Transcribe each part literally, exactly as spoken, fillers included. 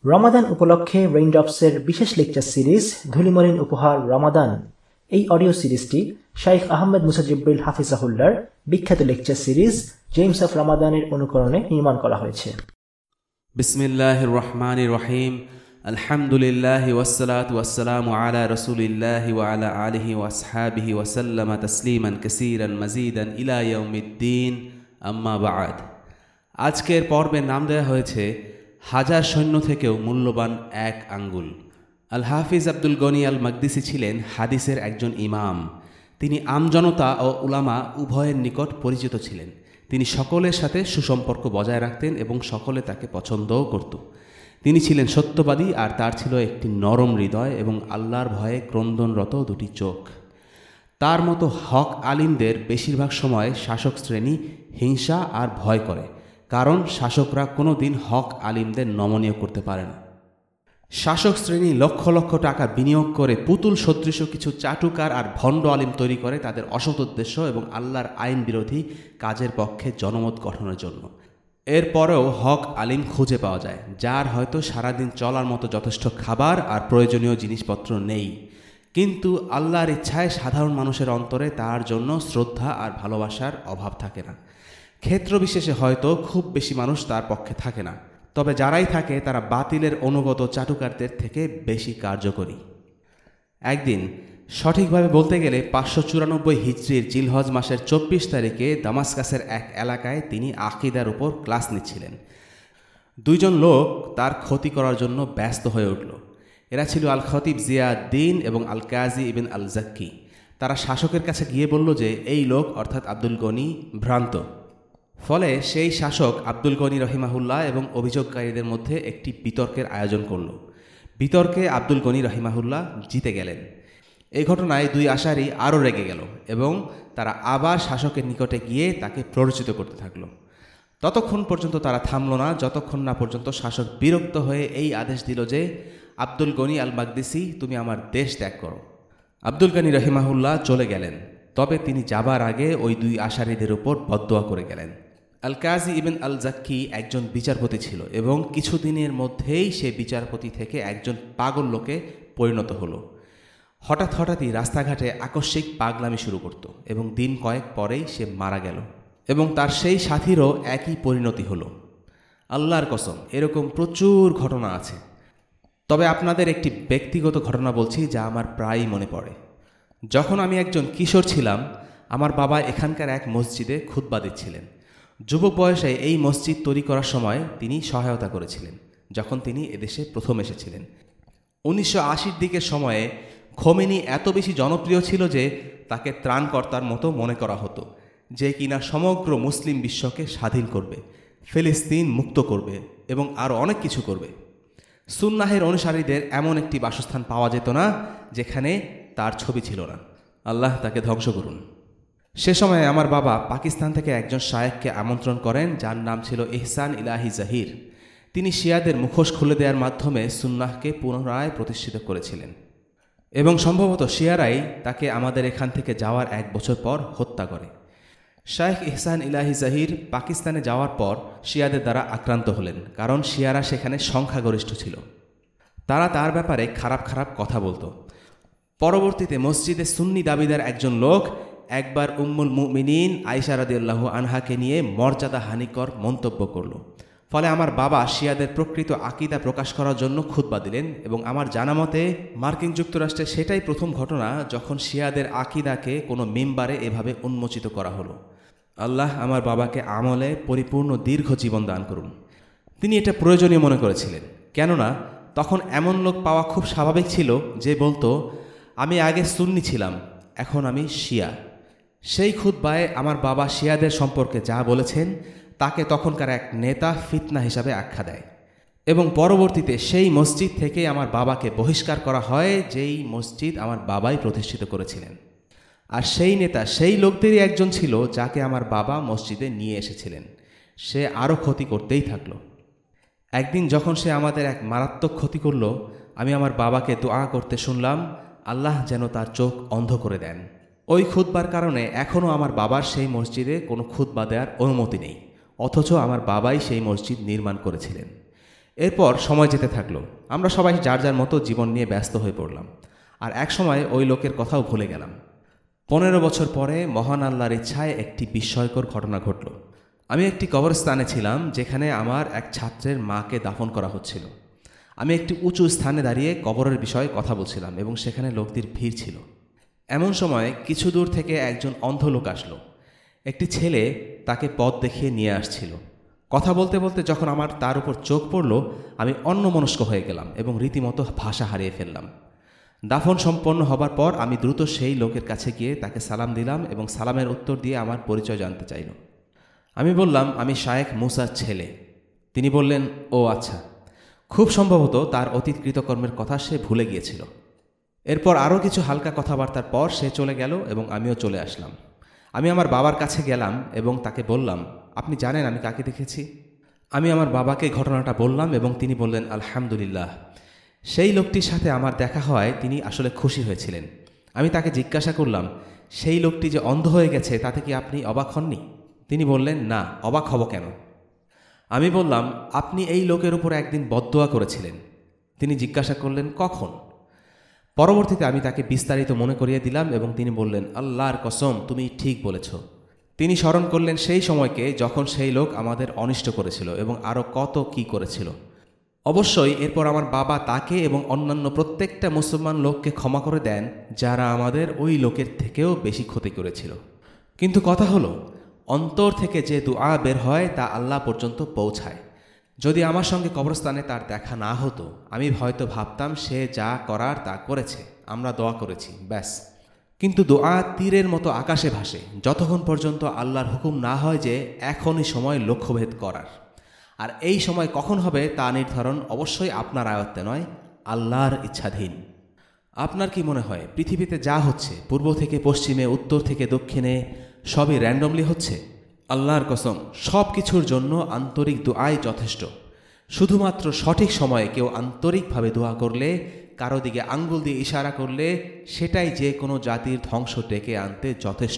রমাদান উপলক্ষে রেইনড্রপসের বিশেষ lecture series ধুলিমলিন উপহার রমাদান। এই অডিও সিরিজটি শাইখ আহমেদ মুসা জিবরিল হাফিজাহুল্লাহর বিখ্যাত লেকচার সিরিজ জেমস অফ রমাদানের অনুকরণে নির্মাণ করা হয়েছে। বিসমিল্লাহির রহমানির রহিম। আলহামদুলিল্লাহি ওয়াসসালাতু ওয়াসসালামু আলা রাসূলিল্লাহি ওয়া আলা আলিহি ওয়া আসহাবিহি ওয়া সাল্লামা তাসলিমান কাসীরান মাজিদান ইলা ইয়াউমিদ্দিন, আম্মা বা'দ। আজকের পর্বের নাম দেওয়া হয়েছে হাজার সৈন্য থেকেও মূল্যবান এক আঙ্গুল। আল হাফিজ আব্দুল গনি আল মাকদিসি ছিলেন হাদিসের একজন ইমাম। তিনি আমজনতা ও উলামা উভয়ের নিকট পরিচিত ছিলেন। তিনি সকলের সাথে সুসম্পর্ক বজায় রাখতেন এবং সকলে তাকে পছন্দও করত। তিনি ছিলেন সত্যবাদী, আর তার ছিল একটি নরম হৃদয় এবং আল্লাহর ভয়ে ক্রন্দনরত দুটি চোখ। তার মতো হক আলিমদের বেশিরভাগ সময় শাসক শ্রেণী হিংসা আর ভয় করে, কারণ শাসকরা কোনো দিন হক আলিমদের নমনীয় করতে পারে না। শাসক শ্রেণী লক্ষ লক্ষ টাকা বিনিয়োগ করে পুতুল সদৃশ কিছু চাটুকার আর ভণ্ড আলিম তৈরি করে তাদের অসৎ উদ্দেশ্য এবং আল্লাহর আইন বিরোধী কাজের পক্ষে জনমত গঠনের জন্য। এরপরেও হক আলিম খুঁজে পাওয়া যায়, যার হয়তো সারাদিন চলার মতো যথেষ্ট খাবার আর প্রয়োজনীয় জিনিসপত্র নেই, কিন্তু আল্লাহর ইচ্ছায় সাধারণ মানুষের অন্তরে তার জন্য শ্রদ্ধা আর ভালোবাসার অভাব থাকে না। ক্ষেত্র বিশেষে হয়তো খুব বেশি মানুষ তার পক্ষে থাকে না, তবে যারাই থাকে তারা বাতিলের অনুগত চাটুকারদের থেকে বেশি কার্যকরী। একদিন, সঠিকভাবে বলতে গেলে পাঁচশো চুরানব্বই হিজরির জিলহজ মাসের চব্বিশ তারিখে দামাসকাসের এক এলাকায় তিনি আকিদার উপর ক্লাস নিচ্ছিলেন। দুইজন লোক তার ক্ষতি করার জন্য ব্যস্ত হয়ে উঠল। এরা ছিল আল খতিব জিয়াউদ্দিন এবং আল কাজী ইবন আল জাক্কি। তারা শাসকের কাছে গিয়ে বলল যে এই লোক অর্থাৎ আব্দুল গনি ভ্রান্ত। ফলে সেই শাসক আব্দুল গনি রহিমাহুল্লাহ এবং অভিযোগকারীদের মধ্যে একটি বিতর্কের আয়োজন করল। বিতর্কে আব্দুল গনি রহিমাহুল্লাহ জিতে গেলেন। এই ঘটনায় দুই আশারি আরও রেগে গেল এবং তারা আবার শাসকের নিকটে গিয়ে তাকে প্ররোচিত করতে থাকল। ততক্ষণ পর্যন্ত তারা থামল না, যতক্ষণ না পর্যন্ত শাসক বিরক্ত হয়ে এই আদেশ দিল যে আব্দুল গনি আল মাকদিসি, তুমি আমার দেশ ত্যাগ করো। আব্দুল গনি রহিমাহুল্লাহ চলে গেলেন, তবে তিনি যাবার আগে ওই দুই আশারিদের উপর বদদোয়া করে গেলেন। আল কাজী ইবন আল জাক্কি একজন বিচারপতি ছিল এবং কিছুদিনের মধ্যেই সে বিচারপতি থেকে একজন পাগল লোকে পরিণত হলো। হঠাৎ হঠাৎই রাস্তাঘাটে আকস্মিক পাগলামি শুরু করত এবং দিন কয়েক পরেই সে মারা গেল এবং তার সেই সাথীরও একই পরিণতি হলো। আল্লাহর কসম, এরকম প্রচুর ঘটনা আছে, তবে আপনাদের একটি ব্যক্তিগত ঘটনা বলছি যা আমার প্রায়ই মনে পড়ে। যখন আমি একজন কিশোর ছিলাম, আমার বাবা এখানকার এক মসজিদে খুতবা দিচ্ছিলেন। যুবক বয়সে এই মসজিদ তৈরি করার সময় তিনি সহায়তা করেছিলেন, যখন তিনি এদেশে প্রথম এসেছিলেন। উনিশশো আশির দিকের সময়ে খোমেনি এত বেশি জনপ্রিয় ছিল যে তাকে ত্রাণকর্তার মতো মনে করা হতো, যে কিনা সমগ্র মুসলিম বিশ্বকে স্বাধীন করবে, ফিলিস্তিন মুক্ত করবে এবং আরও অনেক কিছু করবে। সুন্নাহের অনুসারীদের এমন একটি বাসস্থান পাওয়া যেত না যেখানে তার ছবি ছিল না। আল্লাহ তাকে ধ্বংস করুন। সে সময়ে আমার বাবা পাকিস্তান থেকে একজন শায়েখকে আমন্ত্রণ করেন, যার নাম ছিল ইহসান ইলাহি জাহির। তিনি শিয়াদের মুখোশ খুলে দেওয়ার মাধ্যমে সুন্নাহকে পুনরায় প্রতিষ্ঠিত করেছিলেন এবং সম্ভবত শিয়ারাই তাকে আমাদের এখান থেকে যাওয়ার এক বছর পর হত্যা করে। শায়েখ ইহসান ইলাহি জাহির পাকিস্তানে যাওয়ার পর শিয়াদের দ্বারা আক্রান্ত হলেন, কারণ শিয়ারা সেখানে সংখ্যাগরিষ্ঠ ছিল। তারা তার ব্যাপারে খারাপ খারাপ কথা বলতো। পরবর্তীতে মসজিদে সুন্নি দাবিদার একজন লোক একবার উম্মুল মুমিনিন আয়েশা রাদিয়াল্লাহু আনহাকে নিয়ে মর্যাদা হানিকর মন্তব্য করল। ফলে আমার বাবা শিয়াদের প্রকৃত আকিদা প্রকাশ করার জন্য খুতবা দিলেন এবং আমার জানা মতে মার্কিন যুক্তরাষ্ট্রে সেটাই প্রথম ঘটনা যখন শিয়াদের আকিদাকে কোনো মিম্বারে এভাবে উন্মোচিত করা হলো। আল্লাহ আমার বাবাকে আমলে পরিপূর্ণ দীর্ঘ জীবন দান করুন। তিনি এটা প্রয়োজনীয় মনে করেছিলেন, কেননা তখন এমন লোক পাওয়া খুব স্বাভাবিক ছিল যে বলতো, আমি আগে সুন্নি ছিলাম, এখন আমি শিয়া। সেই খুতবায় আমার বাবা শিয়াদের সম্পর্কে যা বলেছেন তাকে তখনকার এক নেতা ফিতনা হিসাবে আখ্যা দেয় এবং পরবর্তীতে সেই মসজিদ থেকে আমার বাবাকে বহিষ্কার করা হয়, যেই মসজিদ আমার বাবাই প্রতিষ্ঠিত করেছিলেন। আর সেই নেতা সেই লোকদেরই একজন ছিল যাকে আমার বাবা মসজিদে নিয়ে এসেছিলেন। সে আরও ক্ষতি করতেই থাকল। একদিন যখন সে আমাদের এক মারাত্মক ক্ষতি করল, আমি আমার বাবাকে দোয়া করতে শুনলাম, আল্লাহ যেন তার চোখ অন্ধ করে দেন। ওই খুতবার কারণে এখনও আমার বাবার সেই মসজিদে কোনো খুতবা দেওয়ার অনুমতি নেই, অথচ আমার বাবাই সেই মসজিদ নির্মাণ করেছিলেন। এরপর সময় যেতে থাকলো, আমরা সবাই যার যার মতো জীবন নিয়ে ব্যস্ত হয়ে পড়লাম, আর এক সময় ওই লোকের কথাও ভুলে গেলাম। পনেরো বছর পরে মহান আল্লাহর ইচ্ছায় একটি বিস্ময়কর ঘটনা ঘটল। আমি একটি কবরস্থানে ছিলাম যেখানে আমার এক ছাত্রের মাকে দাফন করা হচ্ছিল। আমি একটি উঁচু স্থানে দাঁড়িয়ে কবরের বিষয়ে কথা বলছিলাম এবং সেখানে লোকদের ভিড় ছিল। এমন সময় কিছু দূর থেকে একজন অন্ধ লোক আসলো। একটি ছেলে তাকে পথ দেখিয়ে নিয়ে আসছিল। কথা বলতে বলতে যখন আমার তার উপর চোখ পড়ল, আমি অন্যমনস্ক হয়ে গেলাম এবং রীতিমতো ভাষা হারিয়ে ফেললাম। দাফন সম্পন্ন হবার পর আমি দ্রুত সেই লোকের কাছে গিয়ে তাকে সালাম দিলাম এবং সালামের উত্তর দিয়ে আমার পরিচয় জানতে চাইল। আমি বললাম, আমি শায়েখ মুসার ছেলে। তিনি বললেন, ও আচ্ছা। খুব সম্ভবত তার অতীত কৃতকর্মের কথা সে ভুলে গিয়েছিল। এরপর আরও কিছু হালকা কথাবার্তার পর সে চলে গেল এবং আমিও চলে আসলাম। আমি আমার বাবার কাছে গেলাম এবং তাকে বললাম, আপনি জানেন আমি কাকে দেখেছি? আমি আমার বাবাকে ঘটনাটা বললাম এবং তিনি বললেন, আলহামদুলিল্লাহ। সেই লোকটির সাথে আমার দেখা হয় তিনি আসলে খুশি হয়েছিলেন। আমি তাকে জিজ্ঞাসা করলাম, সেই লোকটি যে অন্ধ হয়ে গেছে তাতে কি আপনি অবাক হননি? তিনি বললেন, না, অবাক হব কেন? আমি বললাম, আপনি এই লোকের উপর একদিন বদদোয়া করেছিলেন। তিনি জিজ্ঞাসা করলেন, কখন? পরবর্তীতে আমি তাকে বিস্তারিত মনে করিয়ে দিলাম এবং তিনি বললেন, আল্লাহর কসম, তুমি ঠিক বলেছ। তিনি স্মরণ করলেন সেই সময়কে যখন সেই লোক আমাদের অনিষ্ট করেছিল এবং আরও কত কি করেছিল। অবশ্যই এরপর আমার বাবা তাকে এবং অন্যান্য প্রত্যেকটা মুসলমান লোককে ক্ষমা করে দেন যারা আমাদের ওই লোকের থেকেও বেশি ক্ষতি করেছিল। কিন্তু কথা হলো, অন্তর থেকে যে দুআ বের হয় তা আল্লাহ পর্যন্ত পৌঁছায়। যদি আমার সঙ্গে কবরস্থানে তার দেখা না হতো, আমি হয়তো ভাবতাম সে যা করার তা করেছে, আমরা দোয়া করেছি, ব্যাস। কিন্তু দোয়া তীরের মতো আকাশে ভাসে যতক্ষণ পর্যন্ত আল্লাহর হুকুম না হয় যে এখনই সময় লক্ষ্যভেদ করার। আর এই সময় কখন হবে তা নির্ধারণ অবশ্যই আপনার আয়ত্তে নয়, আল্লাহর ইচ্ছাধীন। আপনার কি মনে হয় পৃথিবীতে যা হচ্ছে, পূর্ব থেকে পশ্চিমে, উত্তর থেকে দক্ষিণে, সবই র্যান্ডমলি হচ্ছে? আল্লাহর কসম, সব কিছুর জন্য আন্তরিক দোয়াই যথেষ্ট। শুধুমাত্র সঠিক সময়ে কেউ আন্তরিকভাবে দোয়া করলে, কারো দিকে আঙ্গুল দিয়ে ইশারা করলে, সেটাই যে কোনো জাতির ধ্বংস ডেকে আনতে যথেষ্ট।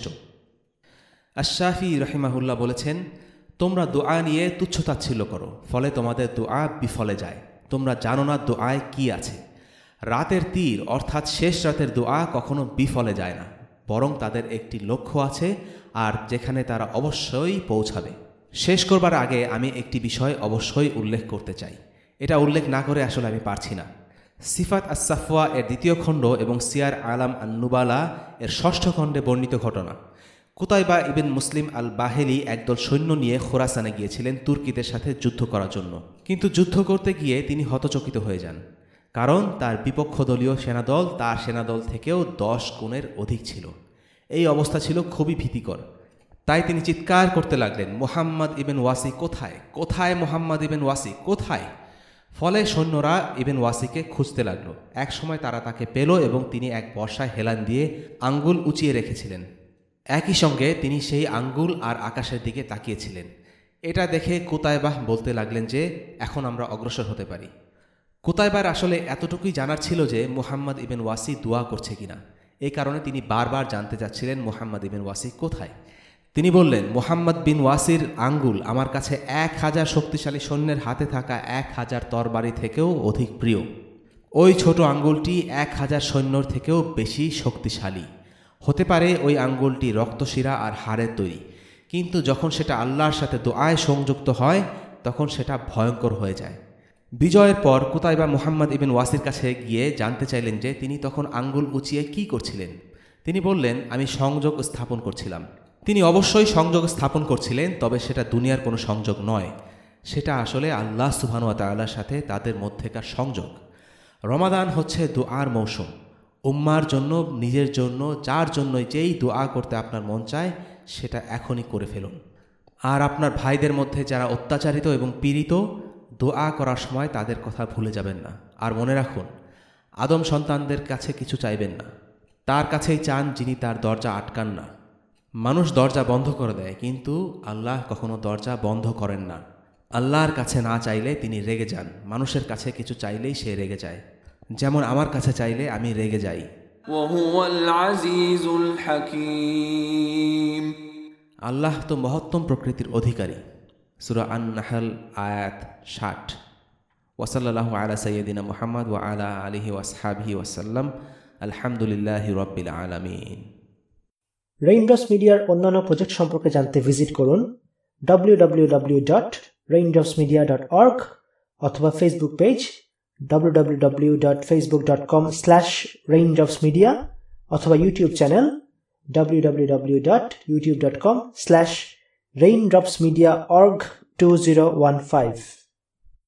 আশ-শাফি রাহিমাহুল্লাহ বলেছেন, তোমরা দোয়া নিয়ে তুচ্ছতাচ্ছিল্য করো, ফলে তোমাদের দোয়া বিফলে যায়। তোমরা জানো না দোয়ায় কি আছে। রাতের তীর অর্থাৎ শেষ রাতের দোয়া কখনো বিফলে যায় না, বরং তাদের একটি লক্ষ্য আছে আর যেখানে তারা অবশ্যই পৌঁছাবে। শেষ করবার আগে আমি একটি বিষয় অবশ্যই উল্লেখ করতে চাই। এটা উল্লেখ না করে আসলে আমি পারছি না। সিফাত আস-সাফওয়া এর দ্বিতীয় খণ্ড এবং সিয়ার আলাম আন-নুবালা এর ষষ্ঠ খণ্ডে বর্ণিত ঘটনা। কুতাইবা ইবিন মুসলিম আল বাহেলি একদল সৈন্য নিয়ে খোরাসানে গিয়েছিলেন তুর্কিদের সাথে যুদ্ধ করার জন্য। কিন্তু যুদ্ধ করতে গিয়ে তিনি হতচকিত হয়ে যান, কারণ তার বিপক্ষ দলীয় সেনাদল তার সেনাদল থেকেও দশ গুণের অধিক ছিল। এই অবস্থা ছিল খুবই ভীতিকর। তাই তিনি চিৎকার করতে লাগলেন, মুহাম্মদ ইবেন ওয়াসি কোথায়? কোথায় মুহাম্মদ ইবেন ওয়াসি? কোথায়? ফলে সৈন্যরা ইবেন ওয়াসিকে খুঁজতে লাগলো। এক সময় তারা তাকে পেল এবং তিনি এক বর্ষায় হেলান দিয়ে আঙ্গুল উঁচিয়ে রেখেছিলেন। একই সঙ্গে তিনি সেই আঙ্গুল আর আকাশের দিকে তাকিয়েছিলেন। এটা দেখে কুতাইবাহ বলতে লাগলেন যে এখন আমরা অগ্রসর হতে পারি। কুতাইবার আসলে এতটুকুই জানার ছিল যে মুহাম্মদ ইবেন ওয়াসি দোয়া করছে কিনা। এই কারণে তিনি বারবার জানতে চাচ্ছিলেন মুহাম্মদ ইবেন ওয়াসি কোথায়। তিনি বললেন, মুহাম্মদ বিন ওয়াসির আঙ্গুল আমার কাছে এক হাজার শক্তিশালী সৈন্যের হাতে থাকা এক হাজার তরবারি থেকেও অধিক প্রিয়। ওই ছোট আঙ্গুলটি এক হাজার সৈন্যর থেকেও বেশি শক্তিশালী। হতে পারে ওই আঙ্গুলটি রক্তশিরা আর হাড়ের তৈরি, কিন্তু যখন সেটা আল্লাহর সাথে দোয়ায় সংযুক্ত হয় তখন সেটা ভয়ঙ্কর হয়ে যায়। বিজয়ের পর কুতাইবা মুহাম্মদ ইবেন ওয়াসির কাছে গিয়ে জানতে চাইলেন যে তিনি তখন আঙ্গুল উঁচিয়ে কি করছিলেন। তিনি বললেন, আমি সংযোগ স্থাপন করছিলাম। তিনি অবশ্যই সংযোগ স্থাপন করছিলেন, তবে সেটা দুনিয়ার কোনো সংযোগ নয়, সেটা আসলে আল্লাহ সুবহানাহু ওয়া তাআলার সাথে তাদের মধ্যেকার সংযোগ। রমাদান হচ্ছে দোয়ার মৌসুম। উম্মার জন্য, নিজের জন্য, যার জন্যই যেই দোয়া করতে আপনার মন চায় সেটা এখনই করে ফেলুন। আর আপনার ভাইদের মধ্যে যারা অত্যাচারিত এবং পীড়িত, দোয়া করার সময় তাদের কথা ভুলে যাবেন না। আর মনে রাখুন, আদম সন্তানদের কাছে কিছু চাইবেন না, তার কাছেই চান যিনি তার দরজা আটকান না। মানুষ দরজা বন্ধ করে দেয়, কিন্তু আল্লাহ কখনো দরজা বন্ধ করেন না। আল্লাহর কাছে না চাইলে তিনি রেগে যান, মানুষের কাছে কিছু চাইলেই সে রেগে যায়। যেমন আমার কাছে চাইলে আমি রেগে যাই। আল্লাহ তো মহত্তম প্রকৃতির অধিকারী। সূরা আন-নাহল আয়াত ষাট। ওয়া সাল্লাল্লাহু আলা সাইয়্যিদিনা মুহাম্মদ ওয়া আলা আলিহি ওয়া আসহাবিহি ওয়া সাল্লাম। আলহামদুলিল্লাহি রাব্বিল আলামিন। রেইনড্রপস মিডিয়ার অন্যান্য প্রজেক্ট সম্পর্কে জানতে ভিজিট করুন W W W dot Raindrops Media dot org অথবা Facebook page W W W dot Facebook dot com slash Raindrops Media অথবা YouTube channel W W W dot YouTube dot com slash Raindrops Media org two zero one five.